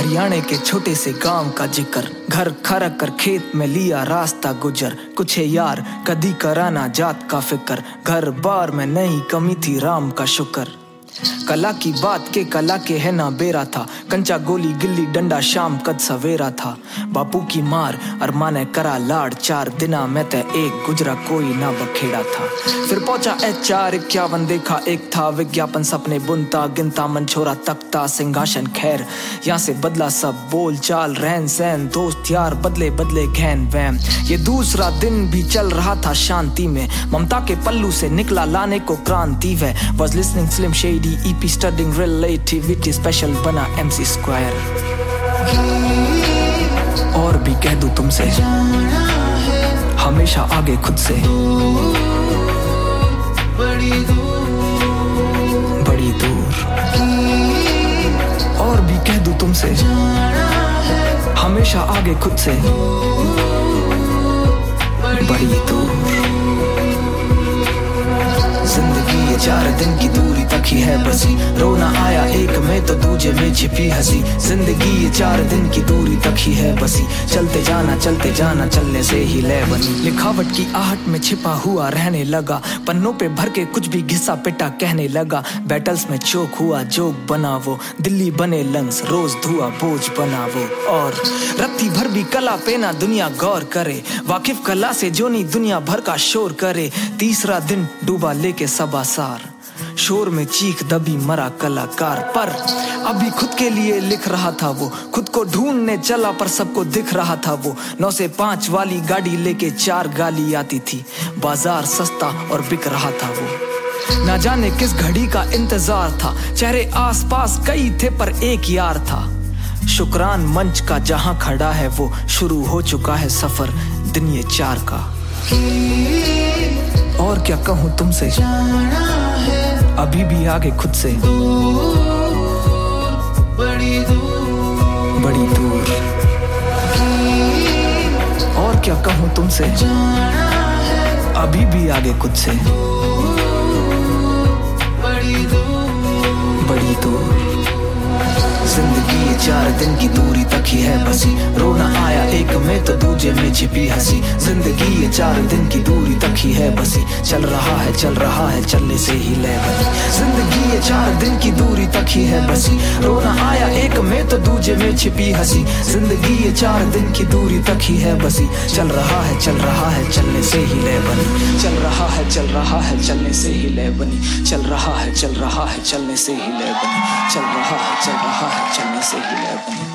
हरियाणा के छोटे से गांव का जिक्र, घर खड़ा कर खेत में लिया रास्ता गुजर। कुछ है यार कदी कराना जात का फिक्र, घर बार में नहीं कमी थी राम का शुक्र। कला की बात के कला के है ना बेरा था, कंचा गोली गिल्ली डंडा शाम कद सवेरा था। बापू की मार अरमाने करा लाड़, 4 दिना में ते एक गुजरा कोई ना बखेड़ा था। फिर पहुंचा HR 51 देखा एक था विज्ञापन, सपने बुनता गिनता मन छोरा तकता सिंहासन खैर। यहाँ से बदला सब बोल चाल रहन सहन, दोस्त यार बदले बदले घैन वैम। ये दूसरा दिन भी चल रहा था शांति में, ममता के पल्लू से निकला लाने को क्रांति वे। Was listening Slim Shady EP studying relativity, special बना MC Square। और भी कह दूं तुमसे हमेशा आगे खुद से, बड़ी दूर। और भी कह दूं तुमसे हमेशा आगे खुद से, बड़ी दूर। जिंदगी ये 4 दिन की दूरी तक ही है बसी, रोना आया एक में तो दूजे में छिपी हंसी। जिंदगी ये 4 दिन की दूरी तक ही है बसी, चलते जाना चलने से ही लय बनी। लिखावट की आहट में छिपा हुआ रहने लगा, पन्नों पे भर के कुछ भी घिसा पिटा कहने लगा। बैटल्स में चोक हुआ जोक बना वो, दिल्ली बने लंग्स रोज धुआ बोझ बना वो। और रत्ती भर भी कला पे ना दुनिया गौर करे, वाकिफ कला से जो नहीं दुनिया भर का शोर करे। तीसरा दिन डूबा लेके सबआसार, शोर में चीख दबी मरा कलाकार। पर अभी खुद के लिए लिख रहा था वो, खुद को ढूंढने चला पर सबको दिख रहा था वो। 9 से 5 वाली गाड़ी लेके 4 गाली आती थी, बाजार सस्ता और बिक रहा था वो। ना जाने किस घड़ी का इंतजार था, चेहरे आसपास कई थे पर एक यार था। शुक्रान मंच का जहां खड़ा है वो, शुरू हो चुका है सफर दिन ये 4 का। और क्या कहूँ तुमसे अभी भी आगे खुद से, बड़ी दूर। और क्या कहूँ तुमसे अभी भी आगे खुद से, बड़ी दूर। जिंदगी ये 4 दिन की दूरी तक ही है बसी, रोना आया एक में तो दूजे में छिपी हंसी। जिंदगी ये 4 दिन की दूरी तक ही है बसी, चल रहा है चलने से ही लय बनी। जिंदगी ये 4 दिन की दूरी तक ही है बसी, रोना आया एक में तो दूजे में छिपी हंसी। जिंदगी ये 4 दिन की दूरी तक ही है बसी, चल रहा है चलने से ही लय बनी। चल रहा है चलने से ही लय बनी, चल रहा है चलने से ही लय बनी, चल रहा है चलने से ही लय बनी।